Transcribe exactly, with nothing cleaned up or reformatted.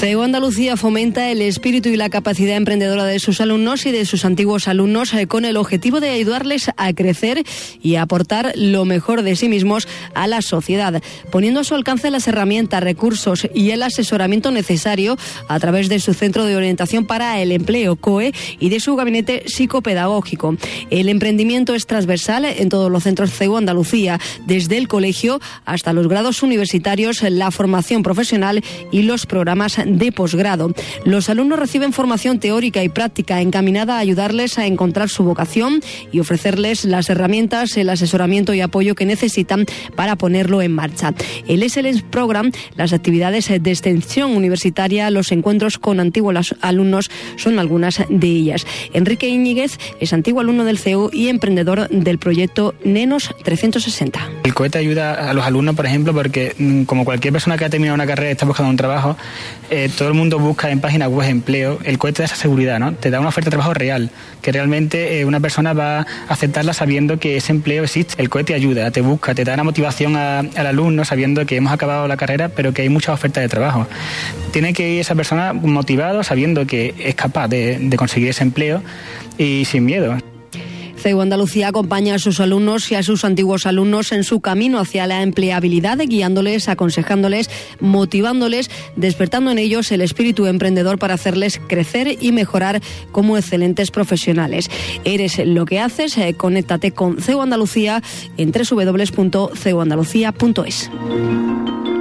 C E U Andalucía fomenta el espíritu y la capacidad emprendedora de sus alumnos y de sus antiguos alumnos eh, con el objetivo de ayudarles a crecer y a aportar lo mejor de sí mismos a la sociedad, poniendo a su alcance las herramientas, recursos y el asesoramiento necesario a través de su Centro de Orientación para el Empleo, C O E, y de su gabinete psicopedagógico. El emprendimiento es transversal en todos los centros C E U Andalucía, desde el colegio hasta los grados universitarios, la formación profesional y los programas de posgrado. Los alumnos reciben formación teórica y práctica encaminada a ayudarles a encontrar su vocación y ofrecerles las herramientas, el asesoramiento y apoyo que necesitan para ponerlo en marcha. El Excellence Program, las actividades de extensión universitaria, los encuentros con antiguos alumnos son algunas de ellas. Enrique Íñiguez es antiguo alumno del C E U y emprendedor del proyecto Nenos trescientos sesenta. El C O E te ayuda a los alumnos, por ejemplo, porque como cualquier persona que ha terminado una carrera y está buscando un trabajo, eh, todo el mundo busca en páginas web empleo. El C O E te da esa seguridad, ¿no? Te da una oferta de trabajo real, que realmente eh, una persona va a aceptarla sabiendo que ese empleo existe. El C O E te ayuda, te busca, te da una motivación a, al alumno sabiendo que hemos acabado la carrera, pero que hay muchas ofertas de trabajo. Tiene que ir esa persona motivado, sabiendo que es capaz de, de conseguir ese empleo y sin miedo. C E U Andalucía acompaña a sus alumnos y a sus antiguos alumnos en su camino hacia la empleabilidad, guiándoles, aconsejándoles, motivándoles, despertando en ellos el espíritu emprendedor para hacerles crecer y mejorar como excelentes profesionales. Eres lo que haces, eh, conéctate con C E U Andalucía en doble u doble u doble u punto c e u andalucía punto es.